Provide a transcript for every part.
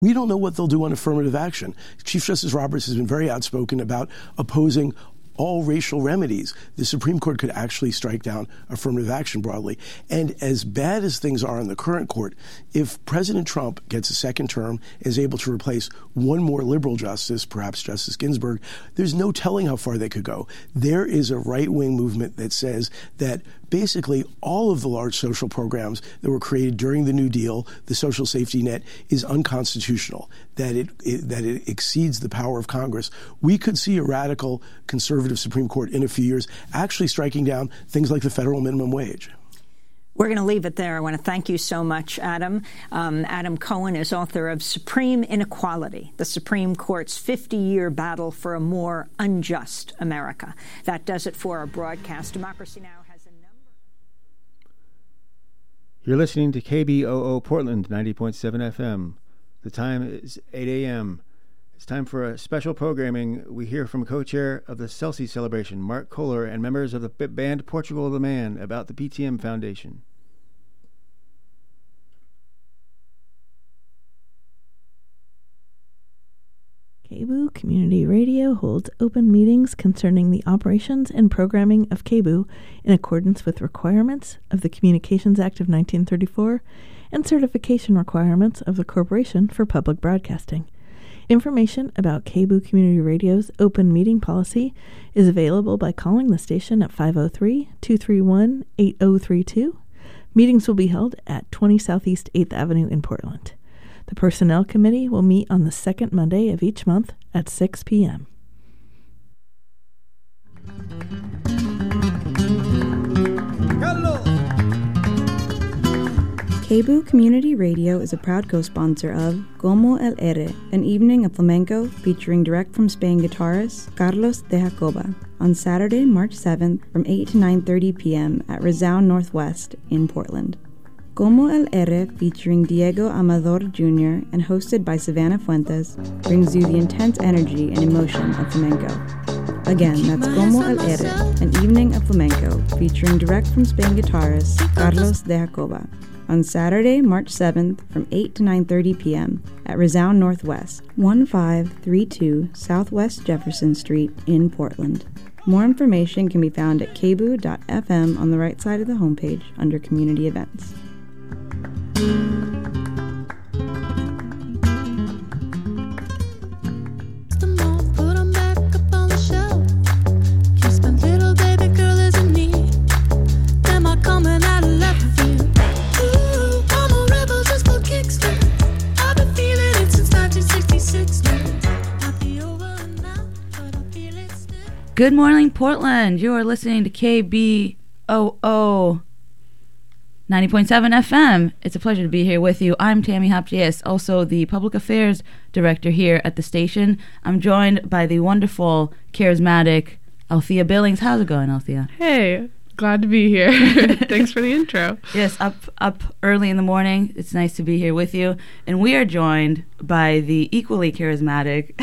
We don't know what they'll do on affirmative action. Chief Justice Roberts has been very outspoken about opposing all racial remedies. The Supreme Court could actually strike down affirmative action broadly. And as bad as things are in the current court, if President Trump gets a second term, is able to replace one more liberal justice, perhaps Justice Ginsburg, there's no telling how far they could go. There is a right-wing movement that says that basically all of the large social programs that were created during the New Deal, the social safety net, is unconstitutional, that it exceeds the power of Congress. We could see a radical conservative Supreme Court in a few years actually striking down things like the federal minimum wage. We're going to leave it there. I want to thank you so much, Adam. Adam Cohen is author of Supreme Inequality, the Supreme Court's 50-year battle for a more unjust America. That does it for our broadcast. Democracy Now! Has a number. You're listening to KBOO Portland 90.7 FM. The time is 8 a.m. It's time for a special programming. We hear from co-chair of the CELSI celebration, Mark Kohler, and members of the band Portugal the Man about the PTM Foundation. KBOO Community Radio holds open meetings concerning the operations and programming of KBOO in accordance with requirements of the Communications Act of 1934 and certification requirements of the Corporation for Public Broadcasting. Information about KBOO Community Radio's open meeting policy is available by calling the station at 503-231-8032. Meetings will be held at 20 Southeast 8th Avenue in Portland. The Personnel Committee will meet on the second Monday of each month at 6 p.m. KBOO Community Radio is a proud co-sponsor of Como el Ere, an evening of flamenco featuring direct from Spain guitarist Carlos de Jacoba, on Saturday, March 7th from 8 to 9:30 p.m. at Resound Northwest in Portland. Como el Ere, featuring Diego Amador Jr. and hosted by Savannah Fuentes, brings you the intense energy and emotion of flamenco. Again, that's Como el Ere, an evening of flamenco featuring direct from Spain guitarist Carlos de Jacoba, on Saturday, March 7th from 8 to 9:30 p.m. at Resound Northwest, 1532 Southwest Jefferson Street in Portland. More information can be found at kboo.fm on the right side of the homepage under Community Events. Good morning, Portland. You are listening to KBOO 90.7 FM. It's a pleasure to be here with you. I'm Tammy Hopkiss, also the Public Affairs Director here at the station. I'm joined by the wonderful, charismatic Althea Billings. How's it going, Althea? Hey, glad to be here. Thanks for the intro. Yes, up early in the morning. It's nice to be here with you. And we are joined by the equally charismatic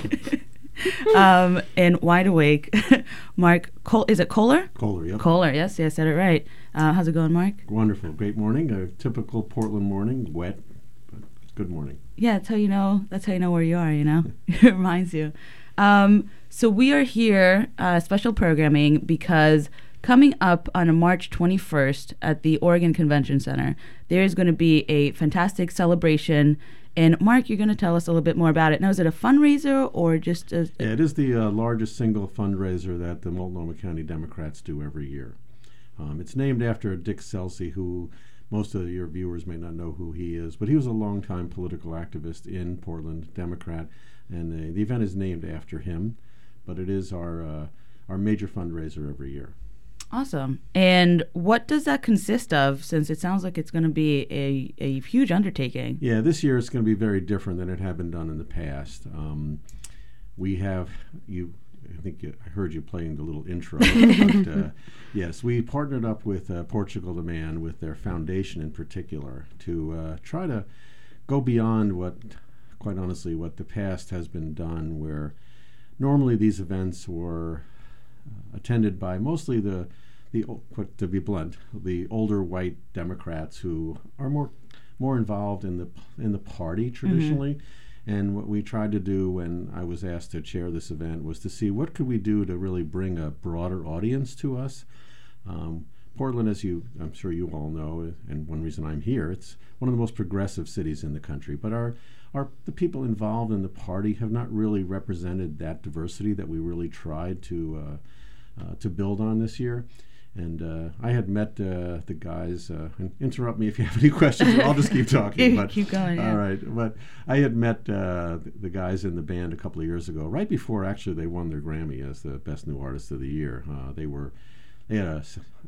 and wide awake Mark is it Kohler? Kohler, yep. Kohler, yes, I said it right. How's it going, Mark? Wonderful. Great morning. A typical Portland morning, wet, but good morning. Yeah, that's how you know where you are, you know? It reminds you. So we are here, special programming, because coming up on March 21st at the Oregon Convention Center, there is going to be a fantastic celebration. And Mark, you're going to tell us a little bit more about it. Now, is it a fundraiser or just a... Yeah, it is the largest single fundraiser that the Multnomah County Democrats do every year. It's named after Dick CELSI, who most of your viewers may not know who he is, but he was a longtime political activist in Portland, Democrat, and the event is named after him. But it is our major fundraiser every year. Awesome. And what does that consist of, since it sounds like it's going to be a huge undertaking? Yeah, this year it's going to be very different than it had been done in the past. We have, I heard you playing the little intro. But, yes, we partnered up with Portugal the Man, with their foundation in particular, to try to go beyond what the past has been done, where normally these events were attended by mostly to be blunt, the older white Democrats who are more more involved in the party traditionally. And what we tried to do when I was asked to chair this event was to see what could we do to really bring a broader audience to us. Portland, as I'm sure you all know, and one reason I'm here, it's one of the most progressive cities in the country. But the people involved in the party have not really represented that diversity that we really tried to build on this year. And I had met the guys, and interrupt me if you have any questions, I'll just keep talking. But, keep going, yeah. All right. But I had met the guys in the band a couple of years ago, right before actually they won their Grammy as the Best New Artist of the Year. They had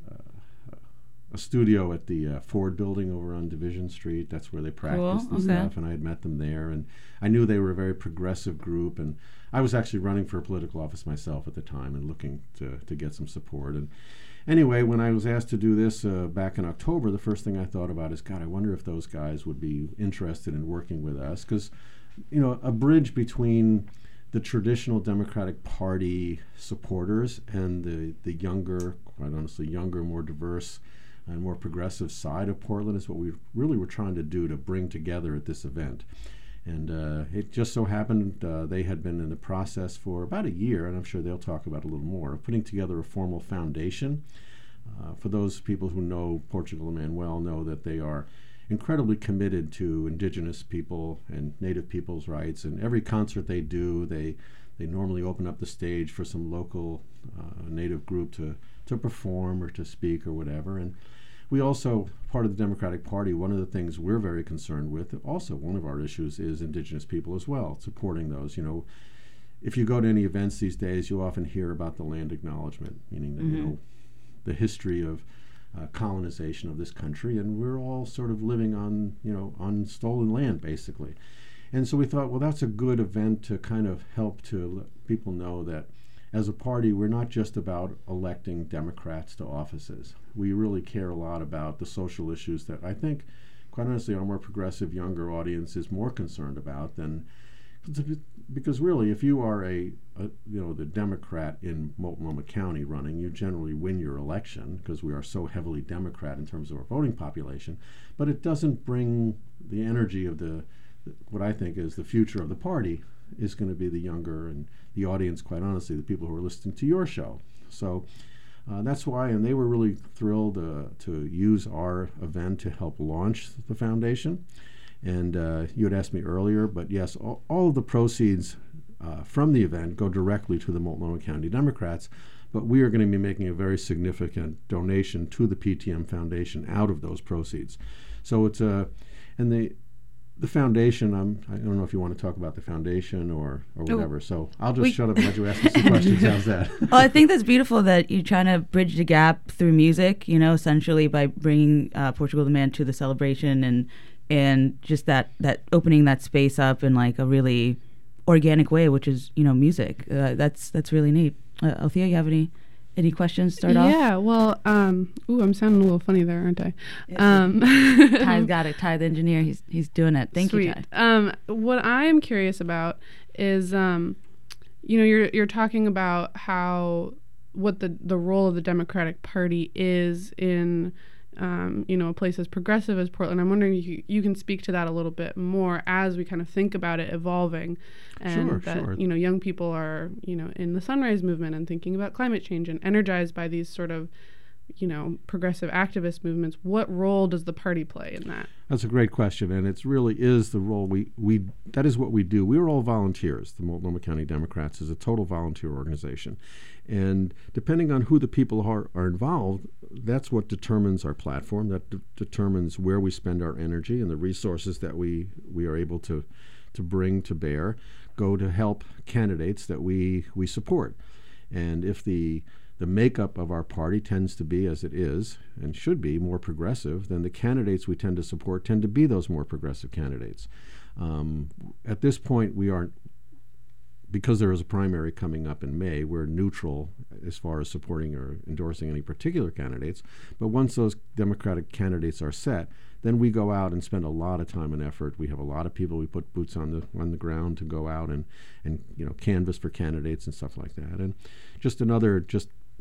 a studio at the Ford building over on Division Street. That's where they practiced and stuff, and I had met them there. And I knew they were a very progressive group, and I was actually running for a political office myself at the time and looking to get some support. And anyway, when I was asked to do this back in October, the first thing I thought about is, God, I wonder if those guys would be interested in working with us, because, a bridge between the traditional Democratic Party supporters and the younger, quite honestly, more diverse and more progressive side of Portland is what we really were trying to do to bring together at this event. And it just so happened they had been in the process for about a year, and I'm sure they'll talk about it a little more, of putting together a formal foundation. For those people who know Portugal Emanuel know that they are incredibly committed to indigenous people and native people's rights, and every concert they do, they normally open up the stage for some local native group to perform or to speak or whatever. And we also, part of the Democratic Party, one of the things we're very concerned with, also one of our issues is indigenous people as well, supporting those. If you go to any events these days, you often hear about the land acknowledgement, meaning that, the history of colonization of this country, and we're all sort of living on stolen land, basically. And so we thought, well, that's a good event to kind of help to let people know that as a party, we're not just about electing Democrats to offices. We really care a lot about the social issues that I think, quite honestly, our more progressive, younger audience is more concerned about than, because really, if you are the Democrat in Multnomah County running, you generally win your election because we are so heavily Democrat in terms of our voting population. But it doesn't bring the energy of what I think is the future of the party is going to be the younger and the audience, quite honestly, the people who are listening to your show. So that's why, and they were really thrilled to use our event to help launch the foundation. And you had asked me earlier, but yes, all of the proceeds from the event go directly to the Multnomah County Democrats, but we are going to be making a very significant donation to the PTM Foundation out of those proceeds. So it's the foundation, I don't know if you want to talk about the foundation or whatever, so I'll just shut up and let you ask me some questions. How's that? Well, I think that's beautiful that you're trying to bridge the gap through music, essentially by bringing Portugal the Man to the celebration and just that opening that space up in like a really organic way, which is, music. That's really neat. Althea, you have any questions to start off? Yeah, well, I'm sounding a little funny there, aren't I? Ty's got it. Ty, the engineer, he's doing it. Thank you, Ty. What I am curious about is, you're talking about what the role of the Democratic Party is in, a place as progressive as Portland. I'm wondering if you can speak to that a little bit more as we kind of think about it evolving, and Sure. Young people are in the Sunrise Movement and thinking about climate change and energized by these sort of progressive activist movements. What role does the party play in that? That's a great question, and it really is the role that is what we do. We are all volunteers. The Multnomah County Democrats is a total volunteer organization, and depending on who the people are involved, that's what determines our platform. That determines where we spend our energy, and the resources that we are able to bring to bear go to help candidates that we support. And if the makeup of our party tends to be, as it is and should be, more progressive, then the candidates we tend to support tend to be those more progressive candidates. At this point, we aren't, because there is a primary coming up in May, we're neutral as far as supporting or endorsing any particular candidates. But once those Democratic candidates are set, then we go out and spend a lot of time and effort. We have a lot of people. We put boots on the ground to go out and canvass for candidates and stuff like that. And just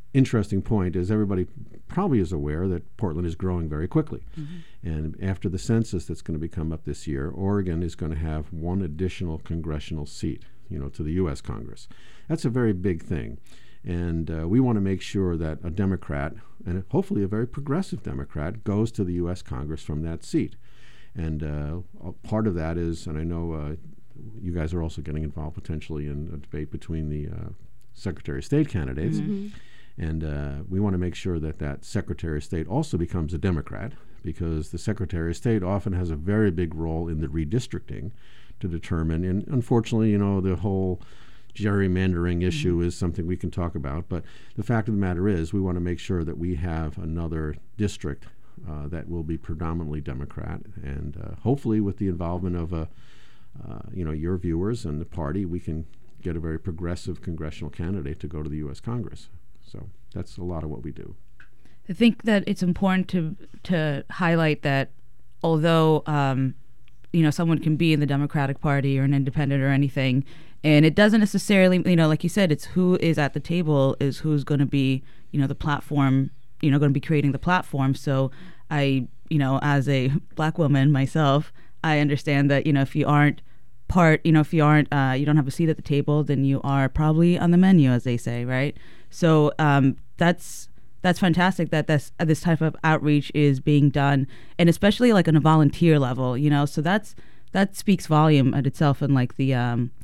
interesting point is everybody probably is aware that Portland is growing very quickly. And after the census that's going to be come up this year, Oregon is going to have one additional congressional seat, to the U.S. Congress. That's a very big thing. And we want to make sure that a Democrat, and hopefully a very progressive Democrat, goes to the U.S. Congress from that seat. And part of that is, and I know you guys are also getting involved potentially in a debate between the Secretary of State candidates. And we want to make sure that that Secretary of State also becomes a Democrat, because the Secretary of State often has a very big role in the redistricting to determine. And unfortunately, the whole gerrymandering issue is something we can talk about. But the fact of the matter is, we want to make sure that we have another district that will be predominantly Democrat. And hopefully with the involvement of your viewers and the party, we can get a very progressive congressional candidate to go to the U.S. Congress. So that's a lot of what we do. I think that it's important to highlight that although someone can be in the Democratic Party or an independent or anything, and it doesn't necessarily, like you said, it's who is at the table is who's going to be, the platform, going to be creating the platform. So I, as a Black woman myself, I understand that, if you aren't you don't have a seat at the table, then you are probably on the menu, as they say, right? So that's fantastic that this type of outreach is being done, and especially like on a volunteer level, so that speaks volume at itself. And like the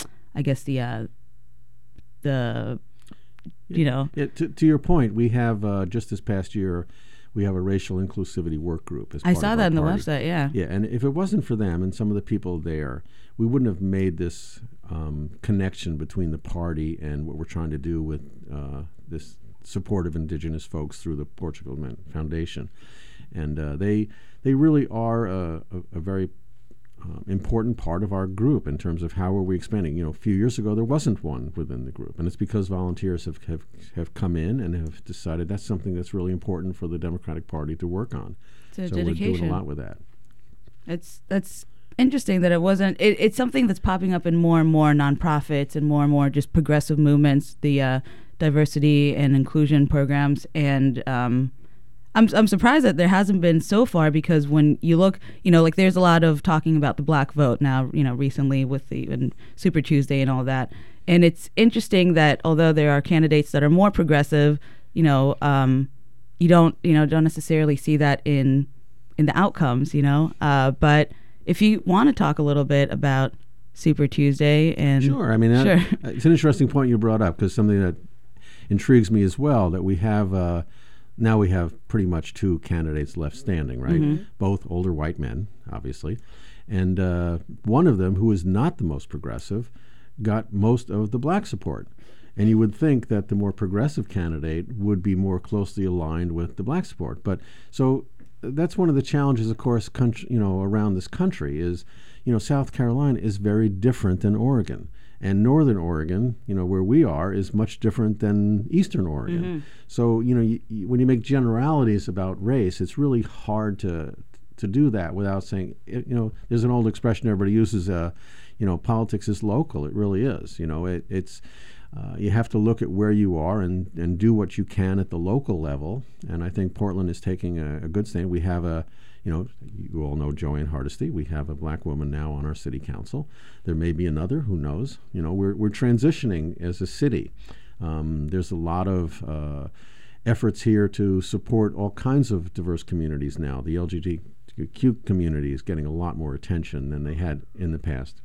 to your point, we have just this past year, we have a racial inclusivity work group. I saw that on the website, yeah. Yeah, and if it wasn't for them and some of the people there, we wouldn't have made this connection between the party and what we're trying to do with this support of Indigenous folks through the Portugal Foundation. And they really are a very important part of our group in terms of how are we expanding. A few years ago there wasn't one within the group, and it's because volunteers have come in and have decided that's something that's really important for the Democratic Party to work on. It's so dedication. We're doing a lot with that. That's interesting that it wasn't. It's something that's popping up in more and more nonprofits and more just progressive movements, the diversity and inclusion programs, and I'm surprised that there hasn't been so far, because when you look, like there's a lot of talking about the Black vote now, recently with the Super Tuesday and all that. And it's interesting that although there are candidates that are more progressive, you don't necessarily see that in the outcomes, but if you want to talk a little bit about Super Tuesday and sure, I mean, sure. It's an interesting point you brought up, because something that intrigues me as well, that we have now we have pretty much two candidates left standing, right? Both older white men, obviously. And one of them, who is not the most progressive, got most of the Black support. And you would think that the more progressive candidate would be more closely aligned with the Black support. But so that's one of the challenges, of course, around this country is, South Carolina is very different than Oregon. And Northern Oregon, where we are, is much different than Eastern Oregon. So, when you make generalities about race, it's really hard to do that without saying, there's an old expression everybody uses, politics is local. It really is. It's you have to look at where you are and do what you can at the local level. And I think Portland is taking a good stand. We have you all know Joanne Hardesty. We have a Black woman now on our city council. There may be another, who knows? We're transitioning as a city. There's a lot of efforts here to support all kinds of diverse communities now. The LGBTQ community is getting a lot more attention than they had in the past.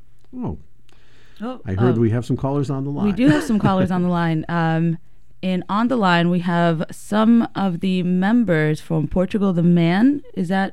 I heard we have some callers on the line. We do have some callers on the line. And on the line, we have some of the members from Portugal the Man. Is that...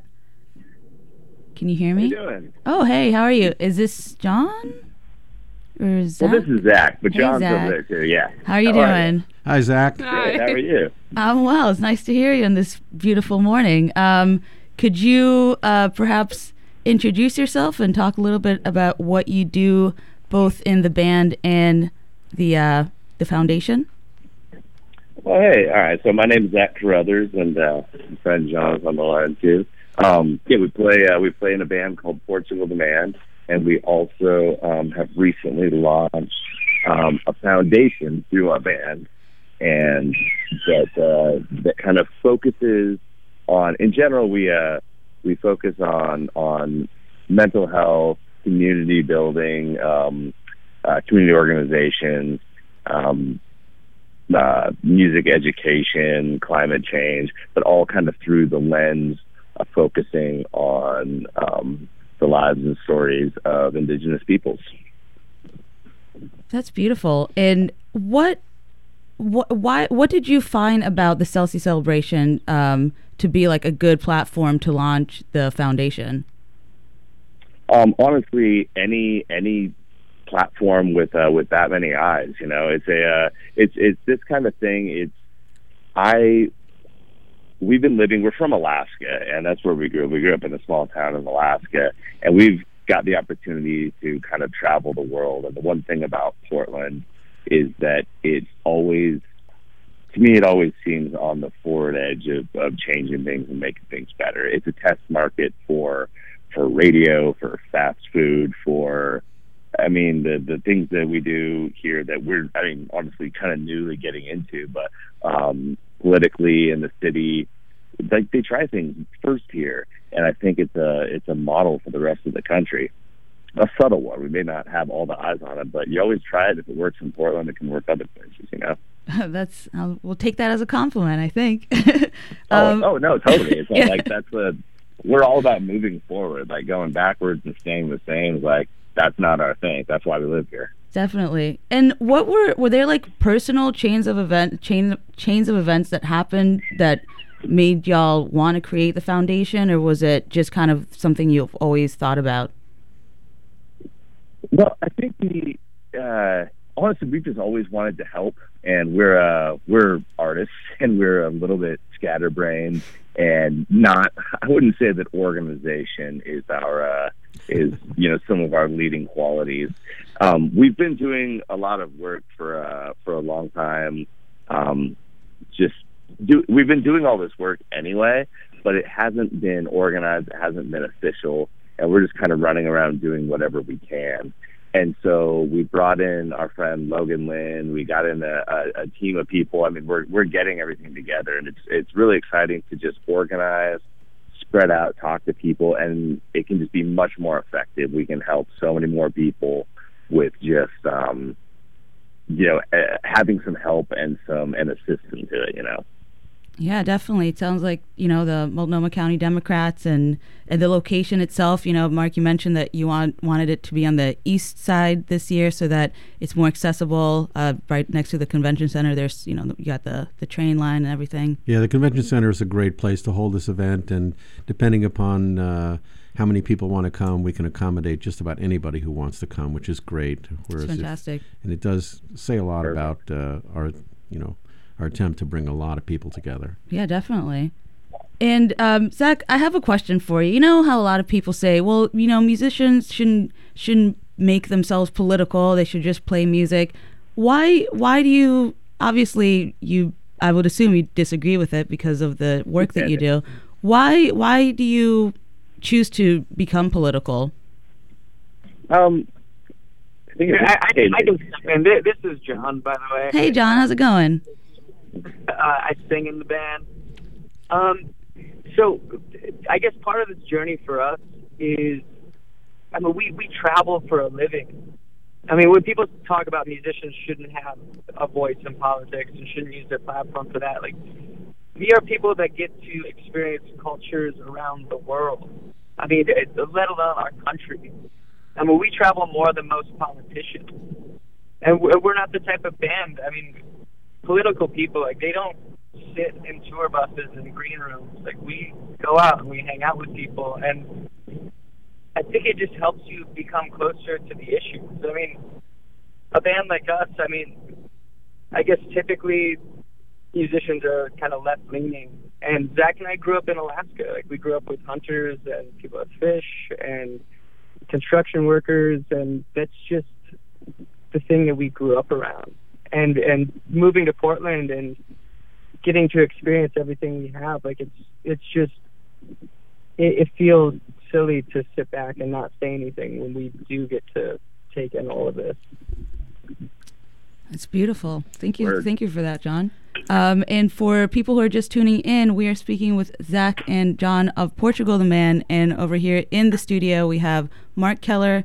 Can you hear me? How you doing? Oh, hey, how are you? Is this John? Or is Well, this is Zach, but Hey, John's Zach. over there too, yeah. How are you doing? Hi, Zach. Hi. Good, how are you? I'm well. It's nice to hear you on this beautiful morning. Could you perhaps introduce yourself and talk a little bit about what you do both in the band and the foundation? Well, hey, all right. So my name is Zach Carruthers, and my friend John is on the line too. We play in a band called Portugal the Man, and we also have recently launched a foundation through our band and that kind of focuses on. In general, we focus on mental health, community building, community organizations, music education, climate change, but all kind of through the lens of focusing on the lives and stories of Indigenous peoples. That's beautiful. And what did you find about the CELSI celebration to be like a good platform to launch the foundation? Honestly, any platform with that many eyes, it's this kind of thing. We're from Alaska, and that's where we grew up. We grew up in a small town in Alaska, and we've got the opportunity to kind of travel the world. And the one thing about Portland is that it always seems on the forward edge of changing things and making things better. It's a test market for radio, for fast food, the things that we do here that we're, honestly kind of newly getting into, but politically in the city, like they try things first here, and I think it's a model for the rest of the country. A subtle one. We may not have all the eyes on it, but you always try it. If it works in Portland, it can work other places. We'll take that as a compliment, I think. No, totally. It's we're all about moving forward, like going backwards and staying the same. Like that's not our thing. That's why we live here. Definitely. And what were there like personal chains of events that happened that made y'all want to create the foundation, or was it just kind of something you've always thought about? Well, I think honestly, we've just always wanted to help, and we're artists, and we're a little bit scatterbrained, and I wouldn't say that organization is some of our leading qualities. We've been doing a lot of work for a long time. We've been doing all this work anyway, but it hasn't been organized, it hasn't been official, and we're just kind of running around doing whatever we can. And so we brought in our friend Logan Lynn. We got in a team of people. We're getting everything together, and it's really exciting to just organize, spread out, talk to people, and it can just be much more effective. We can help so many more people with just having some help and assistance to it. Yeah, definitely. It sounds like, the Multnomah County Democrats and the location itself. Mark, you mentioned that you wanted it to be on the east side this year so that it's more accessible. Right next to the convention center, there's, you got the train line and everything. Yeah, the convention center is a great place to hold this event, and depending upon how many people want to come, we can accommodate just about anybody who wants to come, which is great. It's fantastic. And it does say a lot about our attempt to bring a lot of people together. Yeah, definitely. And Zach, I have a question for you. You know how a lot of people say, well, musicians shouldn't make themselves political. They should just play music. Why do you? Obviously, I would assume you disagree with it because of the work that you do. Why do you choose to become political? I can step in. This is John, by the way. Hey, John, how's it going? I sing in the band. So I guess part of this journey for us is, we travel for a living. When people talk about musicians shouldn't have a voice in politics and shouldn't use their platform for that, we are people that get to experience cultures around the world. Let alone our country. We travel more than most politicians. And we're not the type of band, political people, they don't sit in tour buses and green rooms. We go out and we hang out with people, and I think it just helps you become closer to the issues. A band like us, I guess typically musicians are kind of left-leaning, and Zach and I grew up in Alaska. We grew up with hunters and people that fish and construction workers, and that's just the thing that we grew up around. And moving to Portland and getting to experience everything we have, it feels silly to sit back and not say anything when we do get to take in all of this. It's beautiful. Thank you. Word. Thank you for that, John. And for people who are just tuning in, we are speaking with Zach and John of Portugal the Man. And over here in the studio, we have Mark Kohler.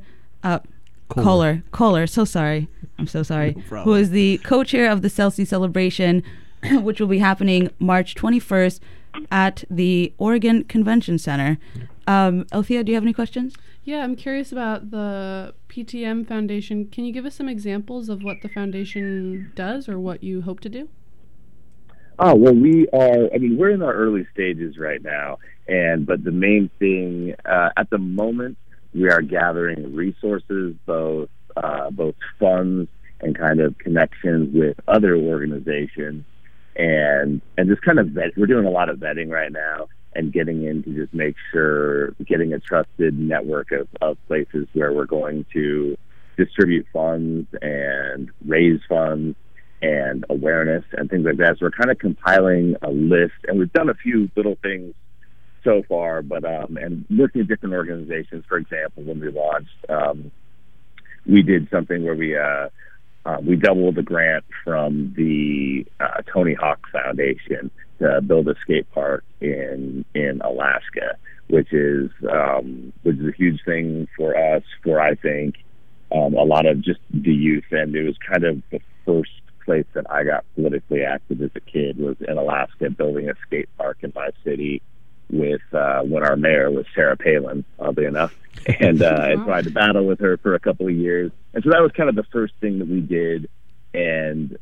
So sorry. I'm so sorry. No who is the co-chair of the CELSI celebration, which will be happening March 21st at the Oregon Convention Center. Althea, do you have any questions? Yeah, I'm curious about the PTM Foundation. Can you give us some examples of what the foundation does or what you hope to do? Oh, well, we're in our early stages right now, but the main thing, at the moment, we are gathering resources, both funds and kind of connections with other organizations, and just kind of we're doing a lot of vetting right now and getting in to just make sure, getting a trusted network of places where we're going to distribute funds and raise funds and awareness and things like that. So we're kind of compiling a list, and we've done a few little things so far, but and working with different organizations. For example, when we launched, we did something where we doubled the grant from the Tony Hawk Foundation to build a skate park in Alaska, which is a huge thing for us, for I think a lot of just the youth. And it was kind of the first place that I got politically active as a kid, was in Alaska, building a skate park in my city with when our mayor was Sarah Palin, oddly enough, and so I had to battle with her for a couple of years, and so that was kind of the first thing that we did, and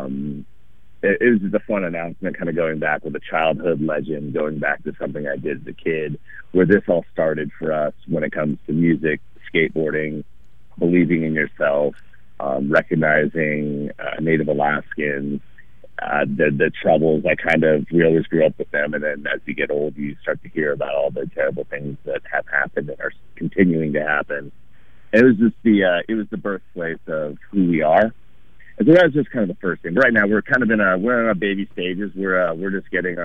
it was just a fun announcement, kind of going back with a childhood legend, going back to something I did as a kid, where this all started for us when it comes to music, skateboarding, believing in yourself, recognizing Native Alaskans, the troubles. We always grew up with them, and then as you get old, you start to hear about all the terrible things that have happened and are continuing to happen. And it was just the birthplace of who we are. And so that was just kind of the first thing. But right now we're kind of in our baby stages. We're just getting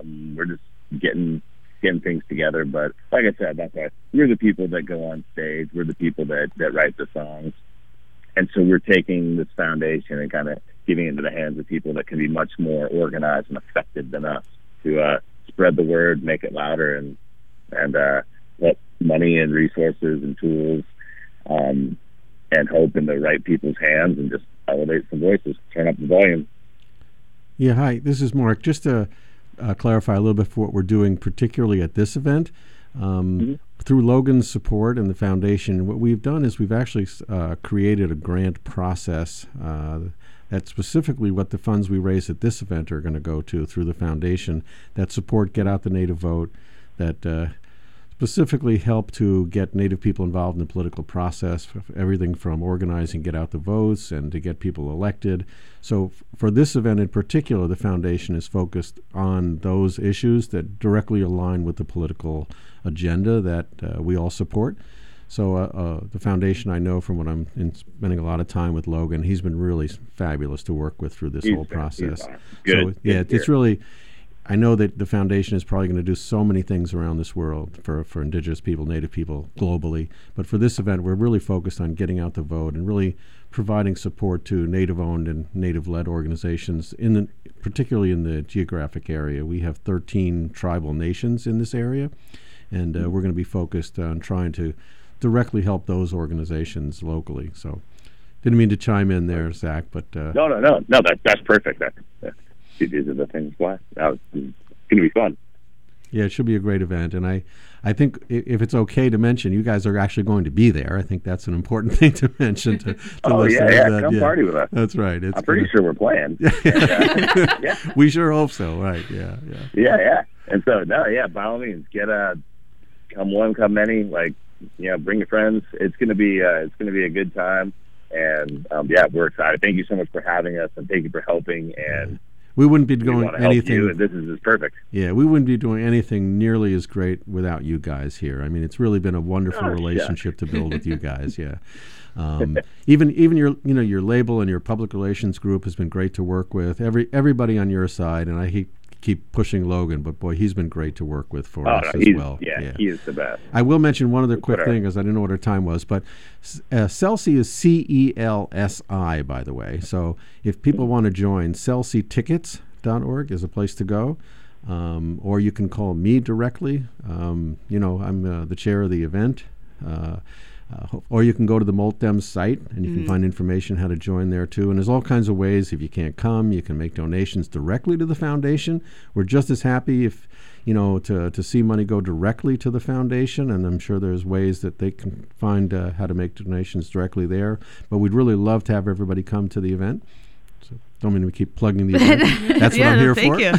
getting things together. But like I said, that's why we're the people that go on stage. We're the people that write the songs. And so we're taking this foundation and kind of giving it into the hands of people that can be much more organized and effective than us to spread the word, make it louder, and let money and resources and tools and hope in the right people's hands, and just elevate some voices, turn up the volume. Yeah, hi, this is Mark. Just to clarify a little bit for what we're doing, particularly at this event. Through Logan's support and the foundation, what we've done is we've actually created a grant process that's specifically what the funds we raise at this event are going to go to through the foundation, that support Get Out the Native Vote, that specifically help to get Native people involved in the political process, everything from organizing Get Out the Votes and to get people elected. So for this event in particular, the foundation is focused on those issues that directly align with the political agenda that we all support. So the foundation, I know from when I'm spending a lot of time with Logan, he's been really fabulous to work with through this whole process. Good. So yeah, it's really, I know that the foundation is probably going to do so many things around this world for Indigenous people, Native people globally. But for this event, we're really focused on getting out the vote and really providing support to Native-owned and Native-led organizations, particularly in the geographic area. We have 13 tribal nations in this area, and we're going to be focused on trying to directly help those organizations locally. So didn't mean to chime in there, Zach, but... No, that's perfect. These are the things why. It's going to be fun. Yeah, it should be a great event, and I think if it's okay to mention, you guys are actually going to be there. I think that's an important thing to mention to listeners. Come party with us. That's right. I'm pretty sure we're playing. Yeah. We sure hope so, right, Yeah. And so, by all means, come one, come many, bring your friends. It's going to be a good time, and we're excited. Thank you so much for having us, and thank you for helping, and we wouldn't be doing anything. And this is perfect. Yeah, we wouldn't be doing anything nearly as great without you guys here. I mean, it's really been a wonderful relationship to build with you guys. Yeah, even your label and your public relations group has been great to work with. Everybody on your side, and I keep pushing Logan, but boy, he's been great to work with for us as well. Yeah, he is the best. I will mention one other quick thing, because I didn't know what our time was, but CELSI is CELSI, by the way. So if people want to join, CELSItickets.org is a place to go. Or you can call me directly. I'm the chair of the event. Or you can go to the Moltdem site, and you can find information how to join there too. And there's all kinds of ways. If you can't come, you can make donations directly to the foundation. We're just as happy if to see money go directly to the foundation, and I'm sure there's ways that they can find how to make donations directly there. But we'd really love to have everybody come to the event. So don't mean we keep plugging the event. That's what I'm here for. Thank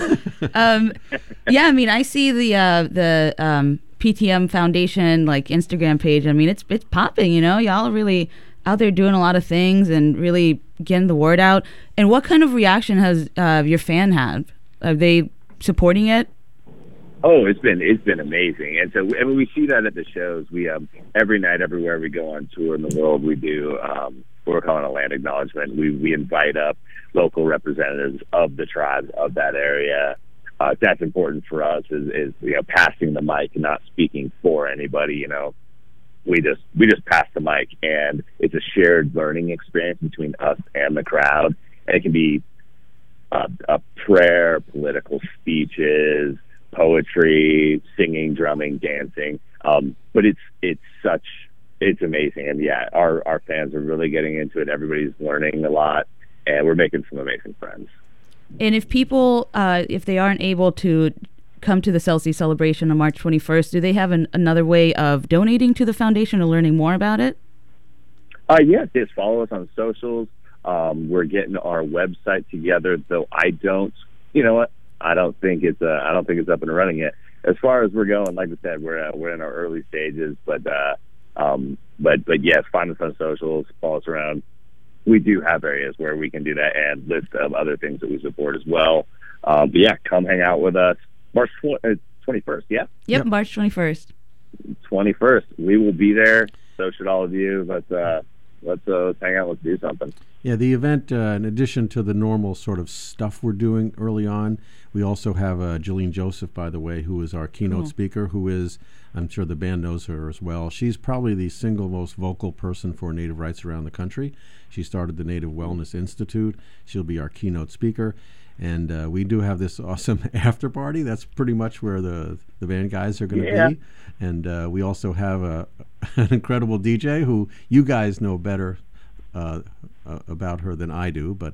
you. I see the PTM Foundation Instagram page. It's popping. Y'all are really out there doing a lot of things and really getting the word out. And what kind of reaction has your fan had? Are they supporting it? Oh, it's been amazing. And so we see that at the shows. We every night, everywhere we go on tour in the world, we do what we're calling a land acknowledgement. We invite up local representatives of the tribes of that area. That's important for us is passing the mic and not speaking for anybody. We just pass the mic, and it's a shared learning experience between us and the crowd. And it can be a prayer, political speeches, poetry, singing, drumming, dancing. But it's amazing. And yeah, our fans are really getting into it. Everybody's learning a lot, and we're making some amazing friends. And if people, if they aren't able to come to the CELSI celebration on March 21st, do they have another way of donating to the foundation or learning more about it? Yes, just follow us on socials. We're getting our website together, though I don't think it's up and running yet. As far as we're going, like I said, we're in our early stages, but yes, find us on socials, follow us around. We do have areas where we can do that, and list of other things that we support as well. But yeah, come hang out with us. March 21st, yeah? Yep, March 21st. 21st. We will be there. So should all of you. Let's hang out. Let's do something. Yeah, the event, in addition to the normal sort of stuff we're doing early on, we also have Jillian Joseph, by the way, who is our keynote speaker, who is, I'm sure the band knows her as well. She's probably the single most vocal person for Native rights around the country. She started the Native Wellness Institute. She'll be our keynote speaker. And we do have this awesome after party. That's pretty much where the band guys are going to be. And we also have an incredible DJ who you guys know better about her than I do. But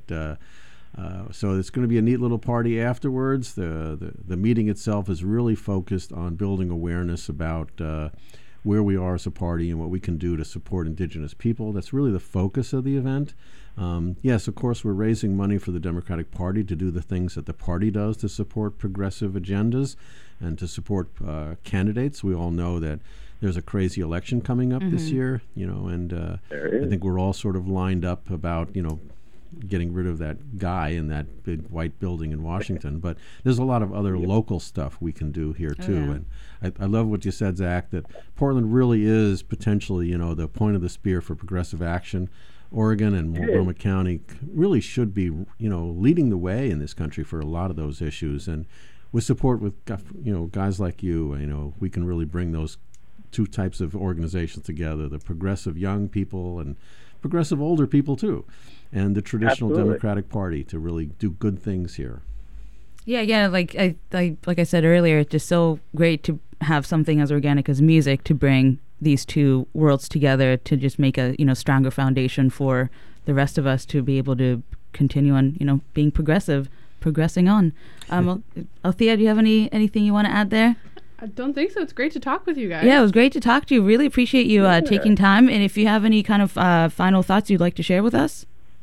so it's going to be a neat little party afterwards. The meeting itself is really focused on building awareness about where we are as a party and what we can do to support Indigenous people. That's really the focus of the event. Yes, of course, we're raising money for the Democratic Party to do the things that the party does to support progressive agendas and to support candidates. We all know that there's a crazy election coming up this year, and I think we're all sort of lined up about, getting rid of that guy in that big white building in Washington. But there's a lot of other local stuff we can do here too. And I love what you said, Zach, that Portland really is potentially, the point of the spear for progressive action. Oregon and Multnomah County really should be, leading the way in this country for a lot of those issues. And with support with, guys like you, we can really bring those two types of organizations together, the progressive young people and progressive older people too, and the traditional Democratic Party to really do good things here. Yeah. Like I said earlier, it's just so great to have something as organic as music to bring these two worlds together to just make a stronger foundation for the rest of us to be able to continue on being progressing on. Althea, do you have anything you want to add there? I don't think so. It's great to talk with you guys. Yeah, it was great to talk to you. Really appreciate you taking time. And if you have any kind of final thoughts you'd like to share with us.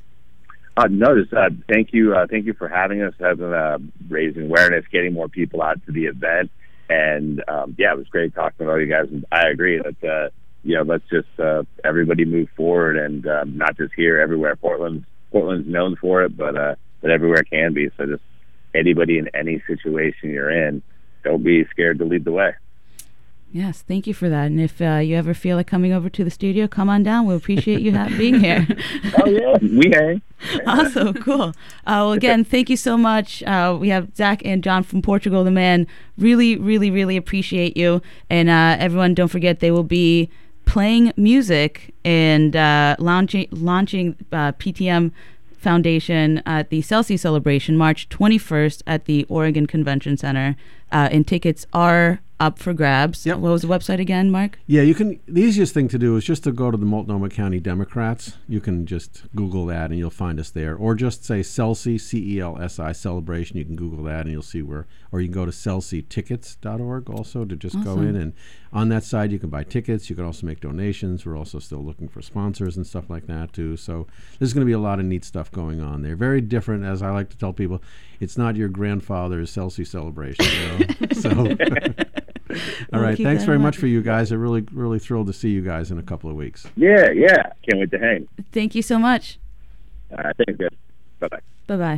No, just thank you for having us, raising awareness, getting more people out to the event. And it was great talking about you guys. And I agree that let's just everybody move forward, and not just here, everywhere. Portland's known for it, but everywhere it can be. So just anybody in any situation you're in, don't be scared to lead the way. Yes, thank you for that. And if you ever feel like coming over to the studio, come on down. We'll appreciate you being here. Oh, yeah, we hang. Awesome, cool. Well, again, thank you so much. We have Zach and John from Portugal the Man. Really, really, really appreciate you. And everyone, don't forget, they will be playing music and launching PTM Foundation at the Celsi Celebration, March 21st at the Oregon Convention Center. And tickets are up for grabs. Yep. What was the website again, Mark? Yeah, you can. The easiest thing to do is just to go to the Multnomah County Democrats. You can just Google that and you'll find us there. Or just say Celsi, CELSI Celebration. You can Google that and you'll see where. Or you can go to celsitickets.org also to just go in. And on that side, you can buy tickets. You can also make donations. We're also still looking for sponsors and stuff like that, too. So there's going to be a lot of neat stuff going on there. Very different, as I like to tell people. It's not your grandfather's Celsi celebration. So. All right. Thanks very much for you guys. I'm really, really thrilled to see you guys in a couple of weeks. Yeah. Can't wait to hang. Thank you so much. Thanks, guys. Bye-bye. Bye-bye.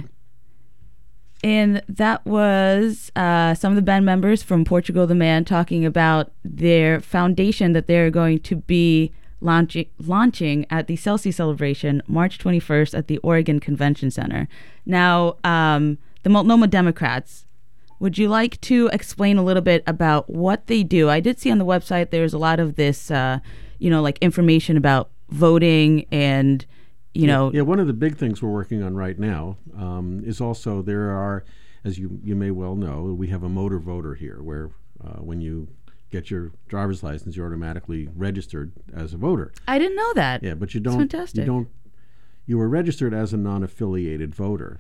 And that was some of the band members from Portugal the Man talking about their foundation that they're going to be launching at the Celsi Celebration, March 21st at the Oregon Convention Center. Now, the Multnomah Democrats, would you like to explain a little bit about what they do? I did see on the website there's a lot of this, like information about voting and, Yeah, one of the big things we're working on right now is also there are, as you may well know, we have a motor voter here where when you get your driver's license, you're automatically registered as a voter. I didn't know that. Yeah, but you don't. That's fantastic. You were registered as a non-affiliated voter,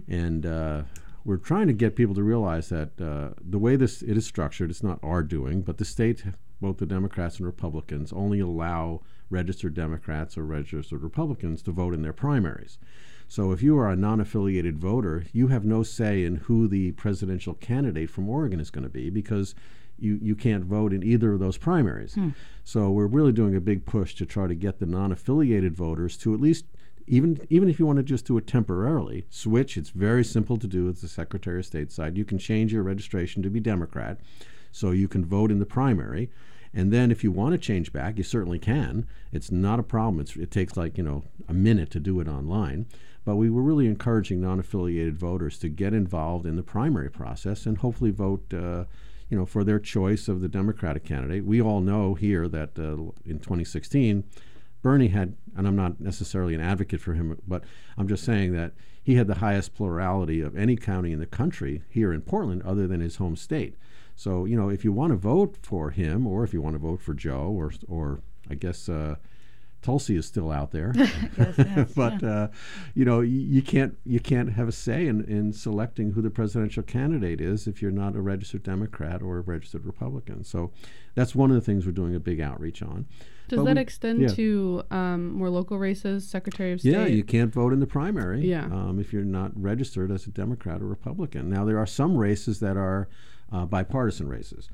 and we're trying to get people to realize that the way it is structured, it's not our doing, but the state, both the Democrats and Republicans, only allow registered Democrats or registered Republicans to vote in their primaries. So if you are a non-affiliated voter, you have no say in who the presidential candidate from Oregon is going to be because you can't vote in either of those primaries. So we're really doing a big push to try to get the non-affiliated voters to at least, even if you want to just do it temporarily, switch. It's very simple to do. It's the Secretary of State side. You can change your registration to be Democrat, so you can vote in the primary. And then if you want to change back, you certainly can. It's not a problem. It takes a minute to do it online. But we were really encouraging non-affiliated voters to get involved in the primary process and hopefully vote for their choice of the Democratic candidate. We all know here that in 2016, Bernie had, and I'm not necessarily an advocate for him, but I'm just saying that he had the highest plurality of any county in the country here in Portland other than his home state. So, if you want to vote for him or if you want to vote for Joe or I guess Tulsi is still out there. Yes, but, you can't have a say in selecting who the presidential candidate is if you're not a registered Democrat or a registered Republican. So that's one of the things we're doing a big outreach on. Does that extend to more local races, Secretary of State? Yeah, you can't vote in the primary if you're not registered as a Democrat or Republican. Now, there are some races that are bipartisan races.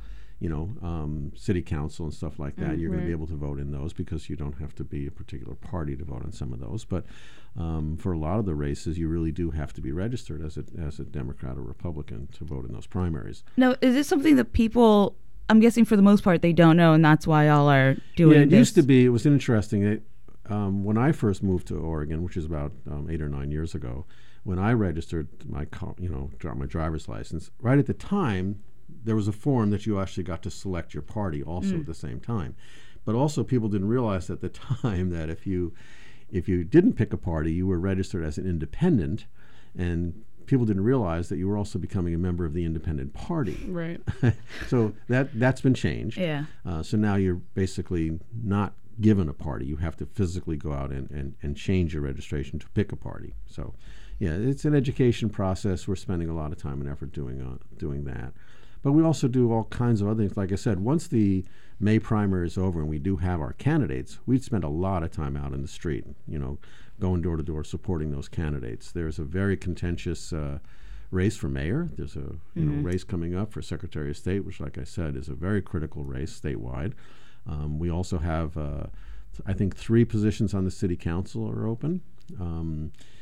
City council and stuff like that. You're going to be able to vote in those because you don't have to be a particular party to vote on some of those. But for a lot of the races, you really do have to be registered as a Democrat or Republican to vote in those primaries. Now, is this something that people, I'm guessing for the most part, they don't know, and that's why y'all are doing this? It used to be. It was interesting. When I first moved to Oregon, which is about 8 or 9 years ago, when I registered my driver's license, right at the time, there was a form that you actually got to select your party also at the same time. But also people didn't realize at the time that if you didn't pick a party, you were registered as an independent, and people didn't realize that you were also becoming a member of the independent party. Right. So that's been changed. Yeah. So now you're basically not given a party. You have to physically go out and change your registration to pick a party. So, yeah, it's an education process. We're spending a lot of time and effort doing that. But we also do all kinds of other things. Like I said, once the May primary is over and we do have our candidates, we'd spend a lot of time out in the street, going door to door supporting those candidates. There's a very contentious race for mayor. There's a race coming up for Secretary of State, which, like I said, is a very critical race statewide. We also have, I think, 3 positions on the city council are open.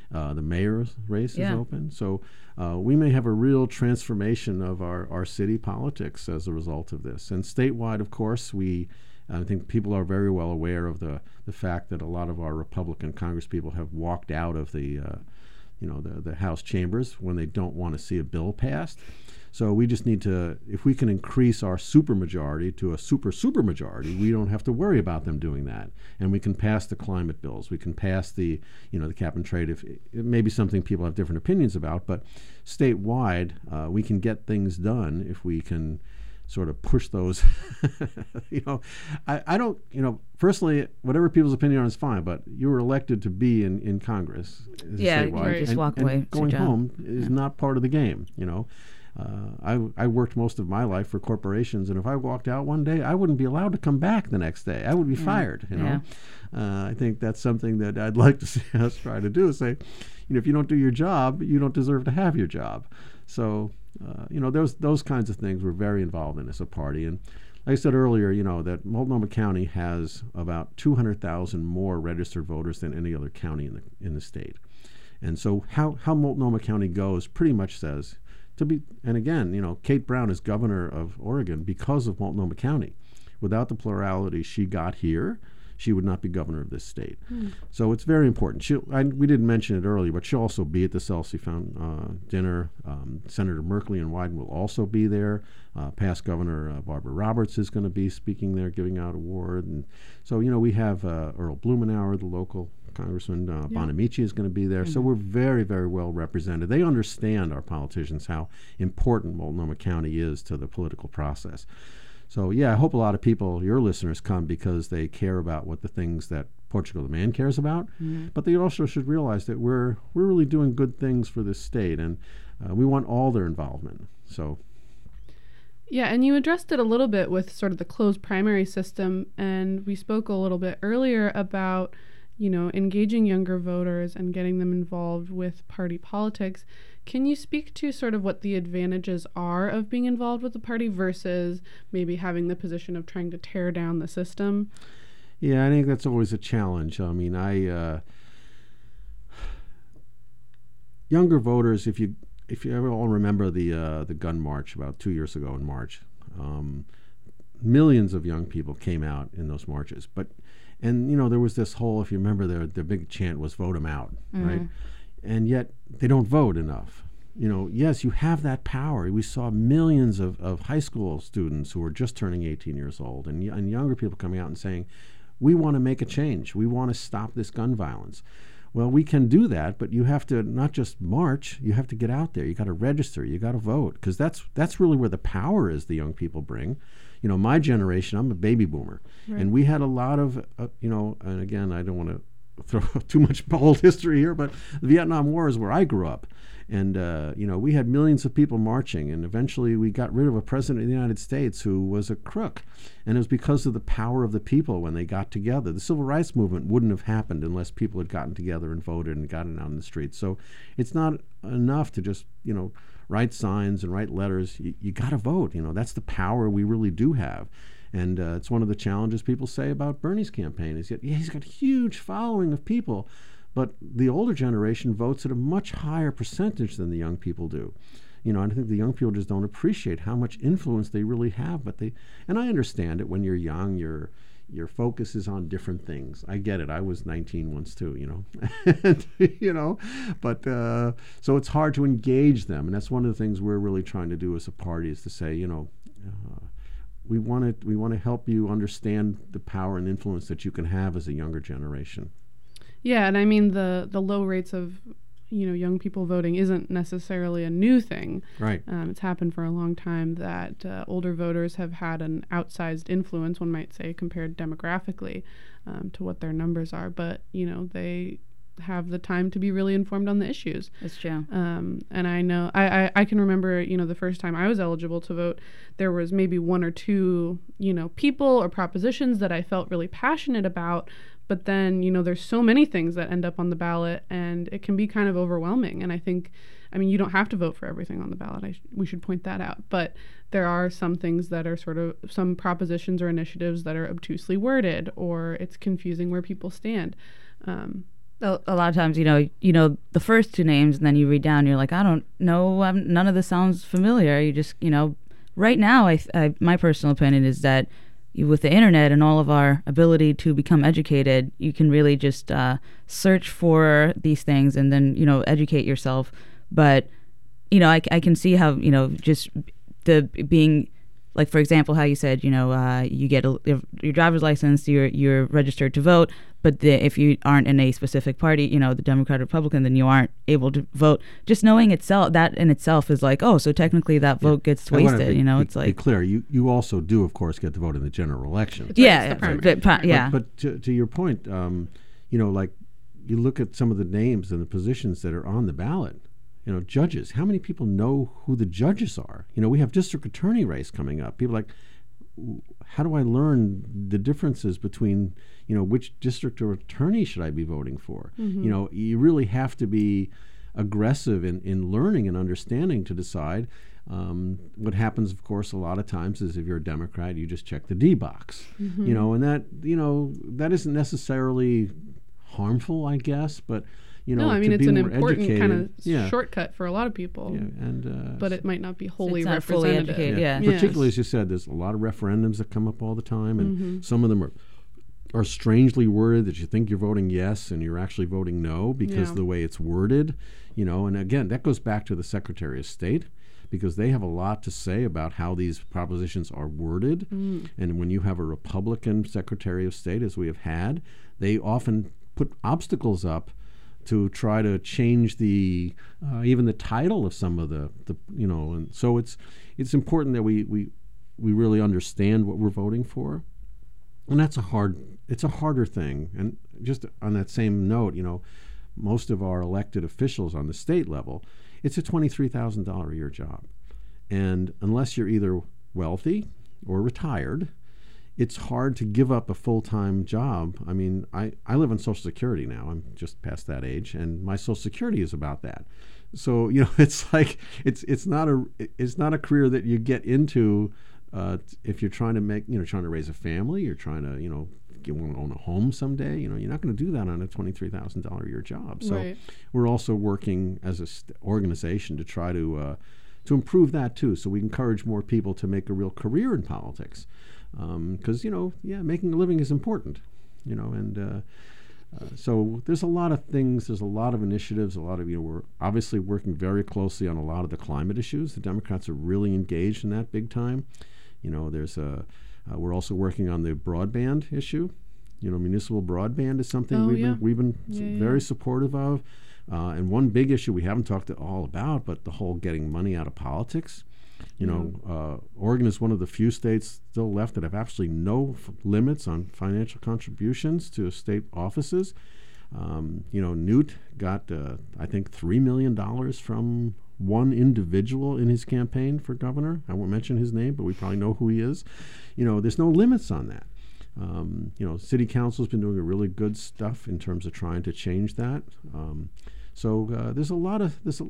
The mayor's race is open. So we may have a real transformation of our city politics as a result of this. And statewide, of course, I think people are very well aware of the fact that a lot of our Republican congresspeople have walked out of the House chambers when they don't want to see a bill passed. So we just need to, if we can increase our supermajority to a super majority, we don't have to worry about them doing that. And we can pass the climate bills. We can pass the cap and trade. If it may be something people have different opinions about, but statewide, we can get things done if we can sort of push those. I don't, personally, whatever people's opinion on is fine, but you were elected to be in Congress. Statewide, you just walk away. And going home is not part of the game, I worked most of my life for corporations, and if I walked out one day, I wouldn't be allowed to come back the next day. I would be fired, I think that's something that I'd like to see us try to do, is say, if you don't do your job, you don't deserve to have your job. So, those kinds of things we're very involved in as a party. And like I said earlier, that Multnomah County has about 200,000 more registered voters than any other county in the state. And so how Multnomah County goes pretty much says, and again, Kate Brown is governor of Oregon because of Multnomah County. Without the plurality she got here, she would not be governor of this state. So it's very important. We didn't mention it earlier, but she'll also be at the CELSI dinner. Senator Merkley and Wyden will also be there. Past Governor Barbara Roberts is going to be speaking there, giving out award. And so, we have Earl Blumenauer, the local Congressman Bonamici is going to be there. So we're very, very well represented. They understand, our politicians, how important Multnomah County is to the political process. So, I hope a lot of people, your listeners, come because they care about what the things that Portugal the Man cares about. But they also should realize that we're really doing good things for this state, and we want all their involvement. So. Yeah, and you addressed it a little bit with sort of the closed primary system, and we spoke a little bit earlier about engaging younger voters and getting them involved with party politics. Can you speak to sort of what the advantages are of being involved with the party versus maybe having the position of trying to tear down the system? Yeah, I think that's always a challenge. I mean, younger voters, if you ever all remember the gun march about 2 years ago in March, millions of young people came out in those marches. And there was this whole, if you remember, the big chant was "vote them out," right? And yet they don't vote enough. Yes, you have that power. We saw millions of high school students who were just turning 18 years old, and younger people coming out and saying, "We want to make a change. We want to stop this gun violence." Well, we can do that, but you have to not just march. You have to get out there. You got to register. You got to vote, because that's really where the power is. The young people bring. My generation, I'm a baby boomer, and we had a lot of, and again, I don't want to throw too much old history here, but the Vietnam War is where I grew up. And, we had millions of people marching, and eventually we got rid of a president of the United States who was a crook. And it was because of the power of the people when they got together. The Civil Rights Movement wouldn't have happened unless people had gotten together and voted and gotten out in the streets. So it's not enough to just, write signs and write letters. You got to vote. That's the power we really do have. And it's one of the challenges people say about Bernie's campaign is he's got a huge following of people, but the older generation votes at a much higher percentage than the young people do. I think the young people just don't appreciate how much influence they really have. And I understand it. When you're young, your focus is on different things. I get it. I was 19 once too, and, but so it's hard to engage them. And that's one of the things we're really trying to do as a party, is to say, we want to help you understand the power and influence that you can have as a younger generation. Yeah, and I mean the low rates of young people voting isn't necessarily a new thing. Right. It's happened for a long time that older voters have had an outsized influence, one might say, compared demographically to what their numbers are. But they have the time to be really informed on the issues. That's true. And I know I can remember the first time I was eligible to vote, there was maybe one or two people or propositions that I felt really passionate about. But then, there's so many things that end up on the ballot, and it can be kind of overwhelming. And I think, you don't have to vote for everything on the ballot. We should point that out. But there are some things that are sort of some propositions or initiatives that are obtusely worded, or it's confusing where people stand. A lot of times, you know the first two names, and then you read down, you're like, I don't know, none of this sounds familiar. You just, right now, my personal opinion is that with the internet and all of our ability to become educated, you can really just search for these things and then, educate yourself. But, I can see how, just the being, like, for example, how you said, you get your driver's license, you're registered to vote, but if you aren't in a specific party, the Democrat or Republican, then you aren't able to vote. Just knowing that in itself is like, oh, so technically that vote gets wasted. It's like, be clear. You also do, of course, get to vote in the general election. Yeah, But to your point, like you look at some of the names and the positions that are on the ballot. Judges. How many people know who the judges are? We have district attorney race coming up. People are like, how do I learn the differences between, which district or attorney should I be voting for? Mm-hmm. You really have to be aggressive in learning and understanding to decide. What happens, of course, a lot of times is if you're a Democrat, you just check the D box. Mm-hmm. And that isn't necessarily harmful, I guess, but no, I mean, it's an important kind of shortcut for a lot of people. Yeah, but it might not be wholly not representative. Fully educated, Particularly, as you said, there's a lot of referendums that come up all the time, and some of them are strangely worded that you think you're voting yes and you're actually voting no because of the way it's worded. And again, that goes back to the Secretary of State, because they have a lot to say about how these propositions are worded. And when you have a Republican Secretary of State, as we have had, they often put obstacles up to try to change the even the title of some of the and so it's important that we really understand what we're voting for, and it's a harder thing. And just on that same note, most of our elected officials on the state level, it's a $23,000 a year job, and unless you're either wealthy or retired, it's hard to give up a full-time job. I mean, I live on Social Security now. I'm just past that age, and my Social Security is about that. So it's like it's not a career that you get into if you're trying to trying to raise a family. You're trying to you want to own a home someday. You're not going to do that on a $23,000 a year job. So we're also working as an organization to try to improve that too. So we encourage more people to make a real career in politics. Because making a living is important, and so there's a lot of things, there's a lot of initiatives, we're obviously working very closely on a lot of the climate issues. The Democrats are really engaged in that big time. We're also working on the broadband issue. Municipal broadband is something we've been very supportive of. And one big issue we haven't talked at all about, but the whole getting money out of politics. Oregon is one of the few states still left that have absolutely no limits on financial contributions to state offices. Newt got, I think, $3 million from one individual in his campaign for governor. I won't mention his name, but we probably know who he is. There's no limits on that. City council's been doing a really good stuff in terms of trying to change that. So there's a lot of this,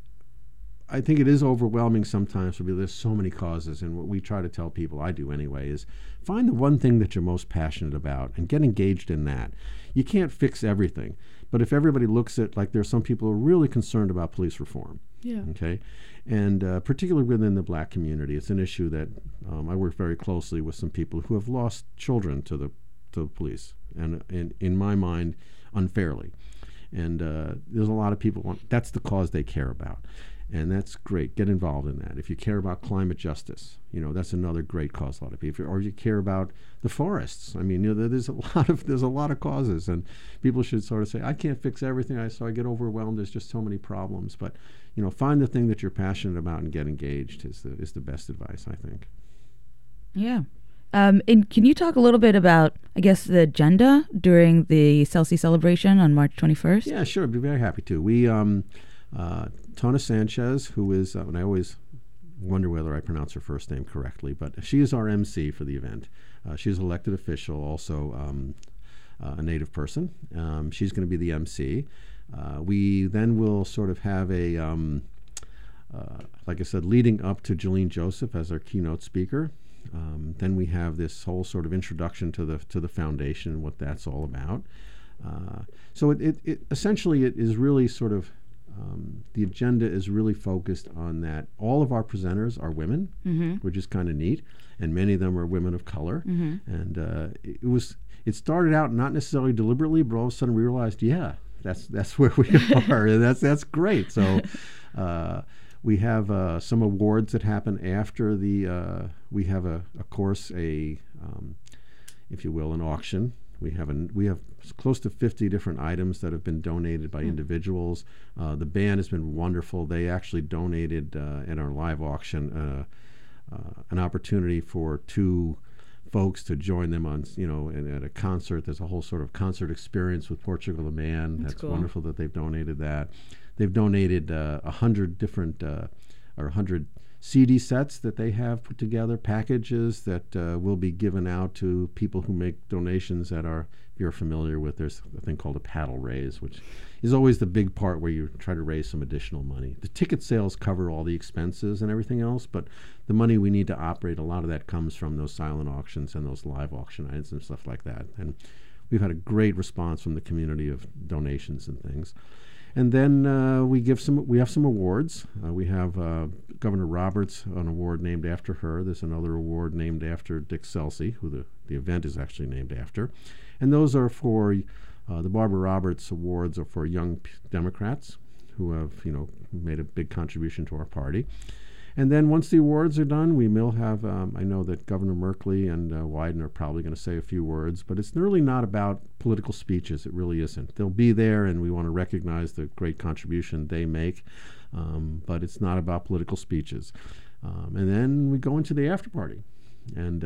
I think it is overwhelming sometimes for people. There's so many causes, and what we try to tell people, I do anyway, is find the one thing that you're most passionate about and get engaged in that. You can't fix everything, but if everybody looks at, like, there's some people who are really concerned about police reform. Yeah. Okay, and particularly within the black community, it's an issue that I work very closely with some people who have lost children to the police, and in my mind, unfairly. And there's a lot of people that's the cause they care about. And that's great. Get involved in that. If you care about climate justice, that's another great cause. A lot of people, or you care about the forests. I mean, there's a lot of causes, and people should sort of say, I can't fix everything, so I get overwhelmed. There's just so many problems. But find the thing that you're passionate about and get engaged is the best advice, I think. Yeah. And can you talk a little bit about, I guess, the agenda during the CELSI celebration on March 21st? Yeah, sure. I'd be very happy to. We Tona Sanchez, who is, and I always wonder whether I pronounce her first name correctly, but she is our MC for the event. She's an elected official, also a Native person. She's going to be the MC. We then will sort of have a, like I said, leading up to Jolene Joseph as our keynote speaker. Then we have this whole sort of introduction to the foundation and what that's all about. So it essentially it is really sort of the agenda is really focused on that. All of our presenters are women, which is kind of neat, and many of them are women of color. And it started out not necessarily deliberately, but all of a sudden we realized, that's where we are, and that's great. So we have some awards that happen after we have if you will, an auction. We have close to 50 different items that have been donated by individuals. The band has been wonderful. They actually donated in our live auction an opportunity for 2 folks to join them on, at a concert. There's a whole sort of concert experience with Portugal the Man. That's cool. Wonderful that they've donated that. They've donated 100 different or 100 CD sets that they have put together, packages that will be given out to people who make donations that are, if you're familiar with, there's a thing called a paddle raise, which is always the big part where you try to raise some additional money. The ticket sales cover all the expenses and everything else, but the money we need to operate, a lot of that comes from those silent auctions and those live auction items and stuff like that. And we've had a great response from the community of donations and things. And then we have some awards. We have Governor Roberts, an award named after her. There's another award named after Dick Selsey, who the event is actually named after. And those are for the Barbara Roberts Awards are for young Democrats who have made a big contribution to our party. And then once the awards are done, we will have, I know that Governor Merkley and Wyden are probably going to say a few words, but it's really not about political speeches. It really isn't. They'll be there, and we want to recognize the great contribution they make, but it's not about political speeches. And then we go into the after party. And,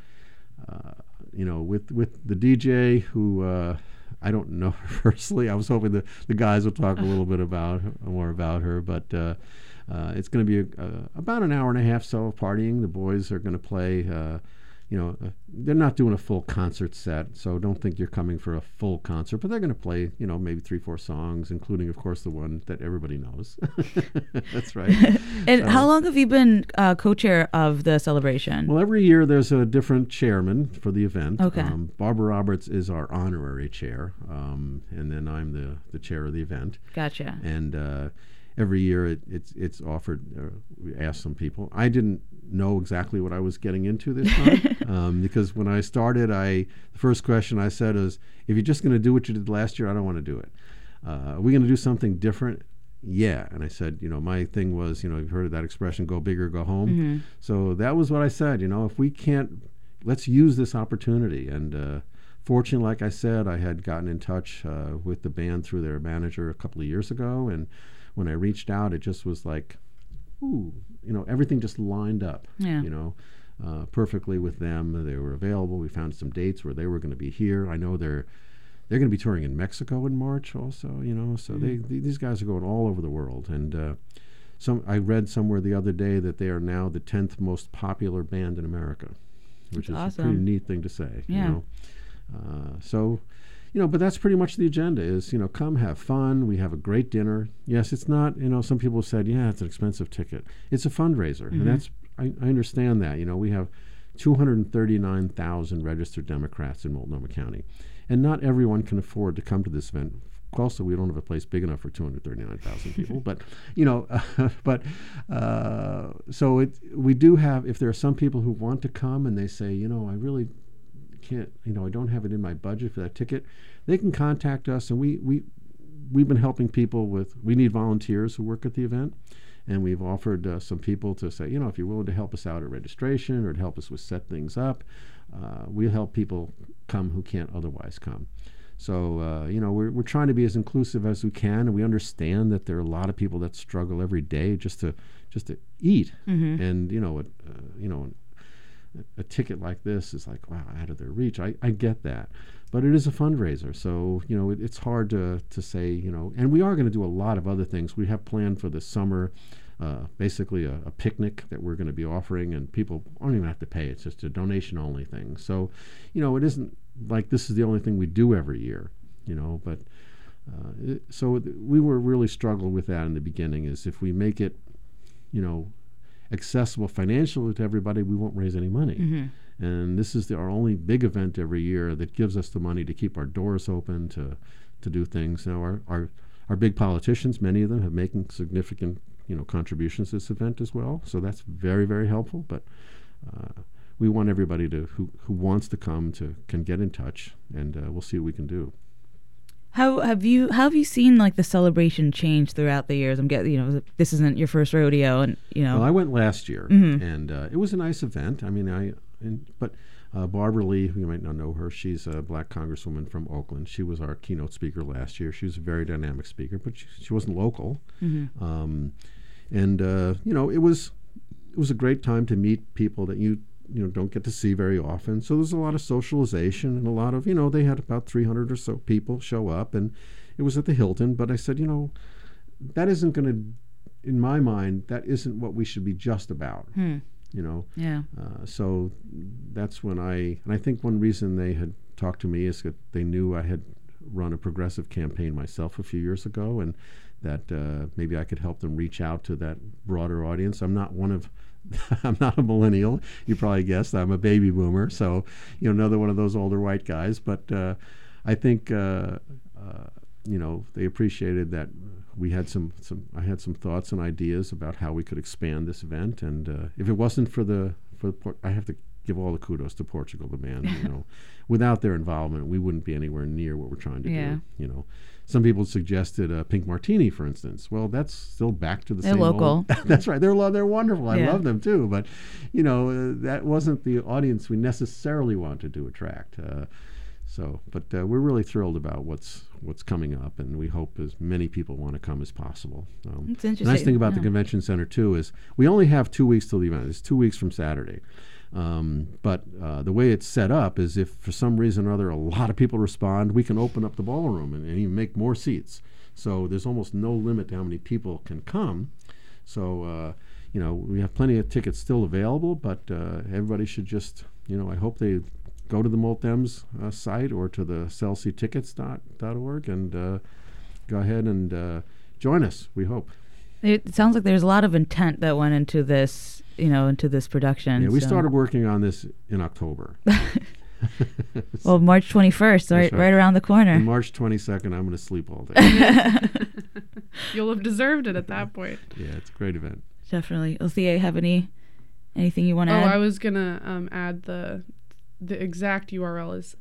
with the DJ who I don't know her personally. I was hoping the guys would talk a little bit more about her, but it's going to be about an hour and a half so of partying. The boys are going to play, they're not doing a full concert set, so don't think you're coming for a full concert, but they're going to play, maybe 3-4 songs, including, of course, the one that everybody knows. That's right. And how long have you been co-chair of the celebration? Well, every year there's a different chairman for the event. Okay. Barbara Roberts is our honorary chair, and then I'm the chair of the event. Gotcha. And every year it's offered, we ask some people. I didn't know exactly what I was getting into this time because when I started, the first question I said is, if you're just going to do what you did last year, I don't want to do it. Are we going to do something different? Yeah. And I said, my thing was, you've heard of that expression, go big or go home. Mm-hmm. So that was what I said, if we can't, let's use this opportunity. And fortunately, like I said, I had gotten in touch with the band through their manager a couple of years ago, and when I reached out, it just was like, everything just lined up, perfectly with them. They were available. We found some dates where they were going to be here. I know they're going to be touring in Mexico in March also, so these guys are going all over the world. And I read somewhere the other day that they are now the 10th most popular band in America, which is awesome. A pretty neat thing to say. Yeah. But that's pretty much the agenda is, come have fun. We have a great dinner. Yes, it's not, some people have said, it's an expensive ticket. It's a fundraiser. Mm-hmm. And I understand that. We have 239,000 registered Democrats in Multnomah County. And not everyone can afford to come to this event. Also, we don't have a place big enough for 239,000 people. But, so we do have, if there are some people who want to come and they say, I really can't, I don't have it in my budget for that ticket, they can contact us, and we've been helping people we need volunteers who work at the event, and we've offered some people to say, if you're willing to help us out at registration or to help us with set things up, we'll help people come who can't otherwise come. So, we're trying to be as inclusive as we can, and we understand that there are a lot of people that struggle every day just to eat, mm-hmm. and a ticket like this is like, wow, out of their reach. I get that. But it is a fundraiser. So, it's hard to say, and we are going to do a lot of other things. We have planned for the summer, basically a picnic that we're going to be offering, and people don't even have to pay. It's just a donation-only thing. So, it isn't like this is the only thing we do every year, but so we were really struggled with that in the beginning, is if we make it, accessible financially to everybody, we won't raise any money. Mm-hmm. And this is our only big event every year that gives us the money to keep our doors open, to do things. Now, our big politicians, many of them, have making significant contributions to this event as well. So that's very, very helpful. But we want everybody who wants to come can get in touch, and we'll see what we can do. How have you seen like the celebration change throughout the years? I'm getting, this isn't your first rodeo, and Well, I went last year, and it was a nice event. I mean, but Barbara Lee, you might not know her, she's a black congresswoman from Oakland. She was our keynote speaker last year. She was a very dynamic speaker, but she wasn't local. And it was a great time to meet people that you don't get to see very often. So there's a lot of socialization and a lot of, they had about 300 or so people show up, and it was at the Hilton. But I said, that isn't going to, in my mind, that isn't what we should be just about. Yeah. So that's when I think one reason they had talked to me is that they knew I had run a progressive campaign myself a few years ago, and that maybe I could help them reach out to that broader audience. I'm not a millennial. You probably guessed I'm a baby boomer, so another one of those older white guys. But I think they appreciated that we had I had some thoughts and ideas about how we could expand this event. And if it wasn't for I have to give all the kudos to Portugal, the band. Without their involvement, we wouldn't be anywhere near what we're trying to do. Some people suggested Pink Martini, for instance. Well, that's still back to the same local. That's right. They're wonderful. I love them too. But that wasn't the audience we necessarily wanted to attract. But we're really thrilled about what's coming up, and we hope as many people want to come as possible. It's interesting. The nice thing about the convention center too is we only have 2 weeks till the event. It's 2 weeks from Saturday. But the way it's set up is if for some reason or other a lot of people respond, we can open up the ballroom and even make more seats. So there's almost no limit to how many people can come. So, we have plenty of tickets still available, but everybody should just, I hope they go to the Multems site or to the CelseyTickets.org and go ahead and join us, we hope. It sounds like there's a lot of intent that went into this, into this production. Yeah, we started working on this in October. Well, March 21st, right around the corner. And March 22nd, I'm going to sleep all day. You'll have deserved it at that point. Yeah, it's a great event. Definitely. Lucia, have anything you want to add? I was going to add the exact URL is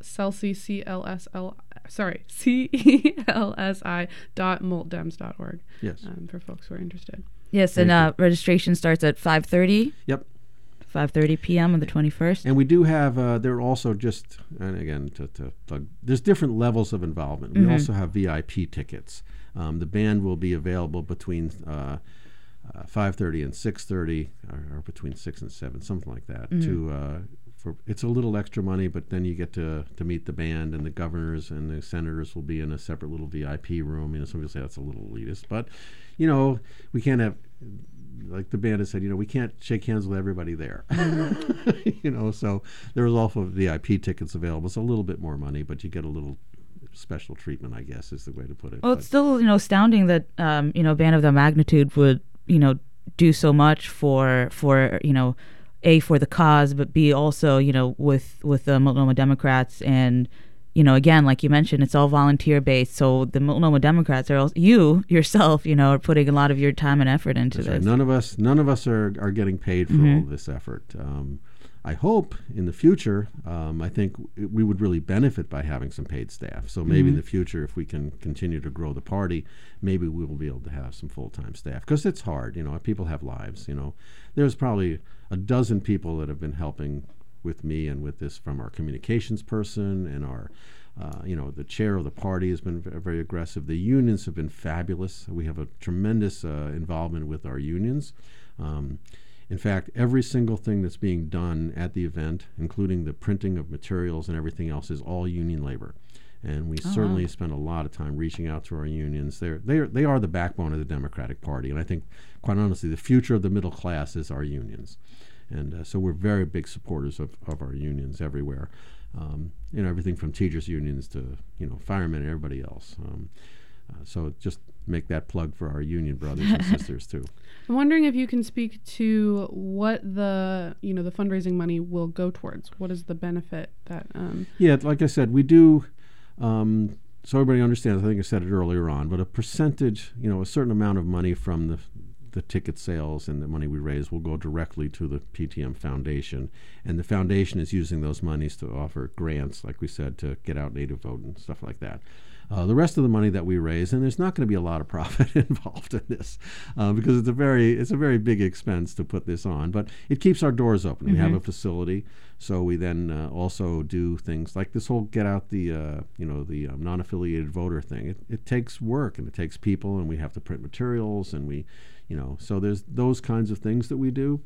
CELSI.multdems.org. Yes. For folks who are interested. Yes, and registration starts at 5:30. Yep. 5:30 p.m. on the 21st. And we do have, there are also just, and again, to plug, there's different levels of involvement. We also have VIP tickets. The band will be available between 5:30 and 6:30, or between 6 and 7, something like that. It's a little extra money, but then you get to meet the band, and the governors and the senators will be in a separate little VIP room. Some people say that's a little elitist, but we can't have, like the band has said, we can't shake hands with everybody there. So there's also VIP tickets available. It's a little bit more money, but you get a little special treatment, I guess, is the way to put it. Well, it's still astounding that a band of that magnitude would do so much for A, for the cause, but B, also with the Multnomah Democrats. And again, like you mentioned, it's all volunteer based. So the Multnomah Democrats are also, you yourself, are putting a lot of your time and effort into That's this. Right. None of us are getting paid for all of this effort. I hope in the future, I think we would really benefit by having some paid staff. So maybe in the future, if we can continue to grow the party, maybe we will be able to have some full-time staff. Because it's hard, people have lives, There's probably a dozen people that have been helping with me and with this, from our communications person and our, the chair of the party has been very aggressive. The unions have been fabulous. We have a tremendous involvement with our unions. In fact, every single thing that's being done at the event, including the printing of materials and everything else, is all union labor. And we certainly spend a lot of time reaching out to our unions. They are the backbone of the Democratic Party. And I think, quite honestly, the future of the middle class is our unions. And so we're very big supporters of our unions everywhere. Everything from teachers' unions to, firemen and everybody else. So just make that plug for our union brothers and sisters too. I'm wondering if you can speak to what the fundraising money will go towards. What is the benefit that? Yeah, like I said, we do. So everybody understands. I think I said it earlier on, but a percentage, a certain amount of money from the ticket sales and the money we raise will go directly to the PTM Foundation, and the foundation is using those monies to offer grants, like we said, to get out native vote and stuff like that. The rest of the money that we raise, and there's not going to be a lot of profit involved in this, because it's a very big expense to put this on. But it keeps our doors open. We have a facility, so we then also do things like this whole get out the non-affiliated voter thing. It takes work and it takes people, and we have to print materials, and so there's those kinds of things that we do.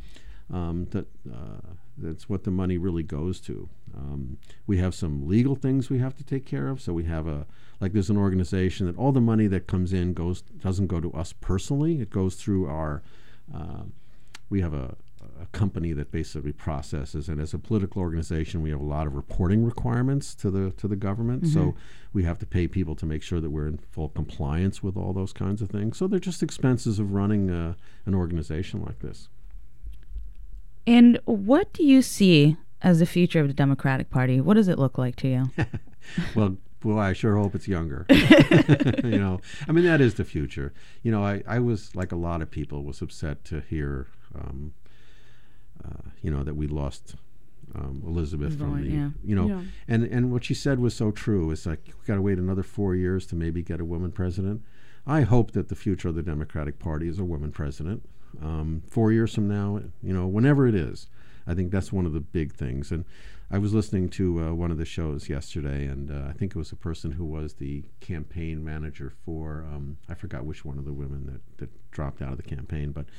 That's what the money really goes to. We have some legal things we have to take care of. So we have there's an organization that all the money that comes in doesn't go to us personally. It goes through our. We have a company that basically processes, and as a political organization, we have a lot of reporting requirements to the government. So we have to pay people to make sure that we're in full compliance with all those kinds of things. So they're just expenses of running an organization like this. And what do you see as the future of the Democratic Party? What does it look like to you? Well, I sure hope it's younger. That is the future. I was, like a lot of people, was upset to hear, that we lost Elizabeth from the, and what she said was so true. It's like, we got to wait another 4 years to maybe get a woman president. I hope that the future of the Democratic Party is a woman president. 4 years from now, whenever it is, I think that's one of the big things. And I was listening to one of the shows yesterday, and I think it was a person who was the campaign manager for, I forgot which one of the women that dropped out of the campaign, but,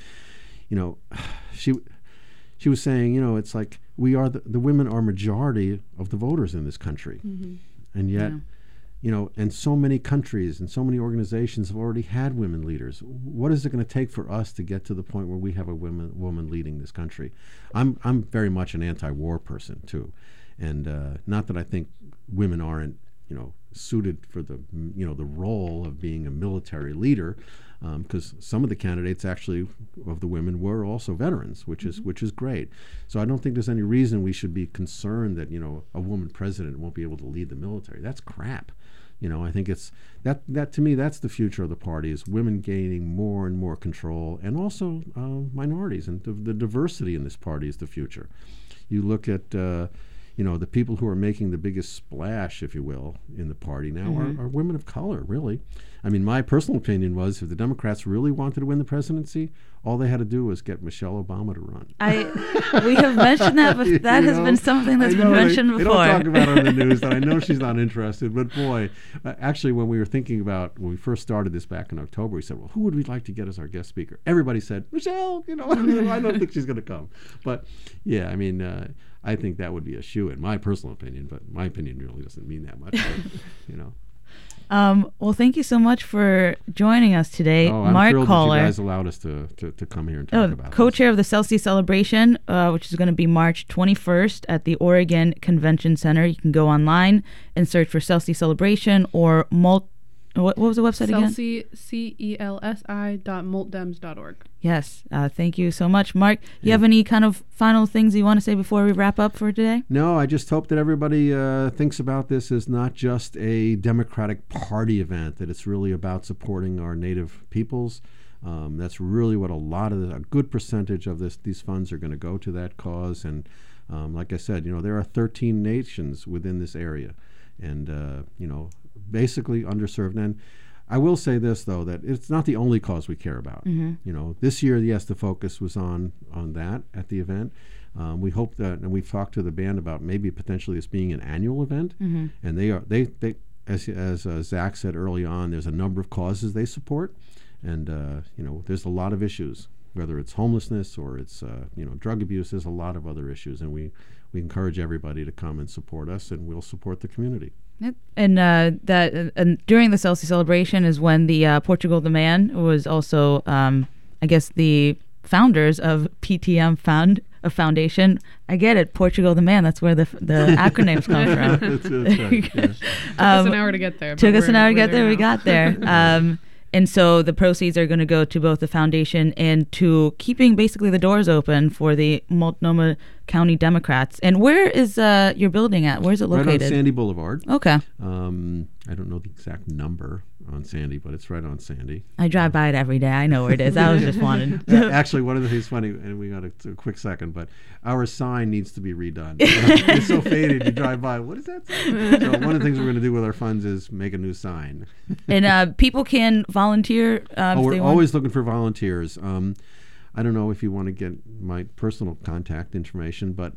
she was saying, it's like we are the women are majority of the voters in this country. And yet, and so many countries and so many organizations have already had women leaders. What is it going to take for us to get to the point where we have a woman leading this country? I'm very much an anti-war person too, and not that I think women aren't suited for the the role of being a military leader, because some of the candidates actually of the women were also veterans, which is great. So I don't think there's any reason we should be concerned that a woman president won't be able to lead the military. That's crap. I think it's that to me, that's the future of the party, is women gaining more and more control, and also minorities, and the diversity in this party is the future. You look at the people who are making the biggest splash, if you will, in the party now are women of color, really. I mean, my personal opinion was, if the Democrats really wanted to win the presidency, all they had to do was get Michelle Obama to run. We have mentioned that, but that has been something that's been mentioned before. They don't talk about it on the news, and I know she's not interested, but boy, actually, when we were thinking about, when we first started this back in October, we said, well, who would we like to get as our guest speaker? Everybody said, Michelle, I don't think she's going to come. But yeah, I mean, I think that would be a shoo-in, my personal opinion, but my opinion really doesn't mean that much, but, Well, thank you so much for joining us today, I'm Mark thrilled Kohler. that you guys allowed us to come here and talk about co-chair of the CELSI Celebration, which is going to be March 21st at the Oregon Convention Center. You can go online and search for CELSI Celebration or what was the website again? CELSI.moltdems.org. Yes. Thank you so much, Mark. You have any kind of final things you want to say before we wrap up for today? No, I just hope that everybody thinks about this as not just a Democratic Party event, that it's really about supporting our Native peoples. That's really what a good percentage of these funds are going to go to, that cause. And like I said, there are 13 nations within this area, and basically underserved. And I will say this, though, that it's not the only cause we care about. This year, yes, the focus was on that at the event. We hope that, and we've talked to the band about maybe potentially this being an annual event. And they as Zach said early on, there's a number of causes they support, and there's a lot of issues, whether it's homelessness or it's drug abuse. There's a lot of other issues, and we encourage everybody to come and support us, and we'll support the community. Yep. And during the CELSI celebration is when the Portugal the Man was also, I guess, the founders of PTM a foundation. I get it. Portugal the man. That's where the acronyms come from. That's right. Yeah. Took us an hour to get there. Took us an hour to get there. We got there. And so the proceeds are going to go to both the foundation and to keeping basically the doors open for the Multnomah County Democrats. And where is your building at? Where is it located? Right on Sandy Boulevard. Okay. I don't know the exact number on Sandy, but it's right on Sandy. I drive by it every day. I know where it is. I was just wanting. Actually, one of the things funny, and we got a quick second, but our sign needs to be redone. It's so faded. You drive by. What is that sign? So one of the things we're going to do with our funds is make a new sign. And people can volunteer. We're always looking for volunteers. I don't know if you want to get my personal contact information, but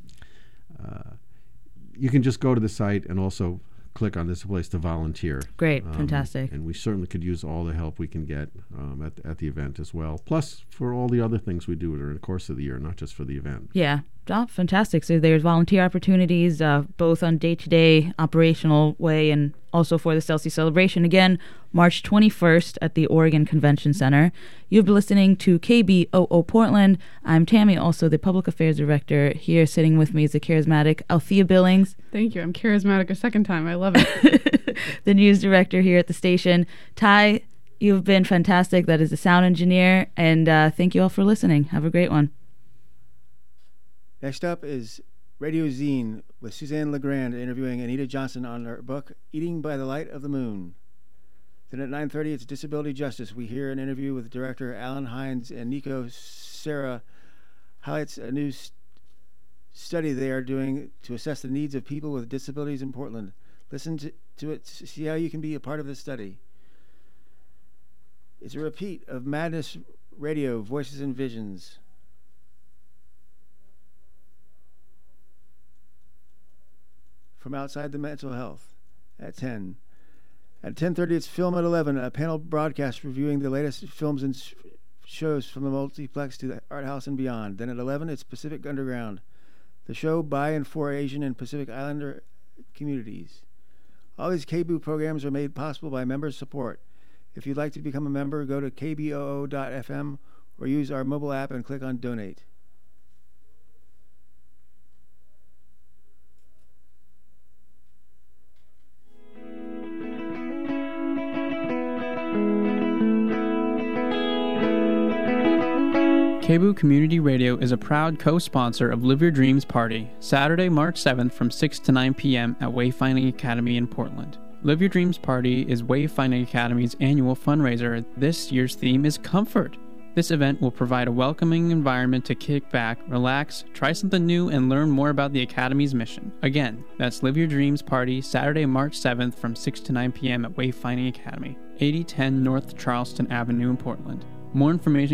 you can just go to the site and also click on this place to volunteer. Great, fantastic. And we certainly could use all the help we can get at the event as well. Plus, for all the other things we do during the course of the year, not just for the event. Yeah, fantastic. So there's volunteer opportunities, both on day-to-day operational way and also for the CELSI celebration. Again, March 21st at the Oregon Convention Center. You've been listening to KBOO Portland. I'm Tammy, also the Public Affairs Director. Here sitting with me is the charismatic Althea Billings. Thank you. I'm charismatic a second time. I love it. The news director here at the station. Ty, you've been fantastic. That is the sound engineer. And thank you all for listening. Have a great one. Next up is Radio Zine with Suzanne LeGrand interviewing Anita Johnson on her book, Eating by the Light of the Moon. Then at 9:30, it's Disability Justice. We hear an interview with Director Alan Hines and Nico Serra highlights a new study they are doing to assess the needs of people with disabilities in Portland. Listen to it, see how you can be a part of this study. It's a repeat of Madness Radio, Voices and Visions. From Outside the Mental Health at 10. At 10:30, it's Film at 11, a panel broadcast reviewing the latest films and shows from the multiplex to the art house and beyond. Then at 11, it's Pacific Underground, the show by and for Asian and Pacific Islander communities. All these KBOO programs are made possible by member support. If you'd like to become a member, go to kboo.fm or use our mobile app and click on Donate. KBOO Community Radio is a proud co-sponsor of Live Your Dreams Party, Saturday, March 7th from 6 to 9 p.m. at Wayfinding Academy in Portland. Live Your Dreams Party is Wayfinding Academy's annual fundraiser. This year's theme is comfort. This event will provide a welcoming environment to kick back, relax, try something new, and learn more about the Academy's mission. Again, that's Live Your Dreams Party, Saturday, March 7th from 6 to 9 p.m. at Wayfinding Academy, 8010 North Charleston Avenue in Portland. More information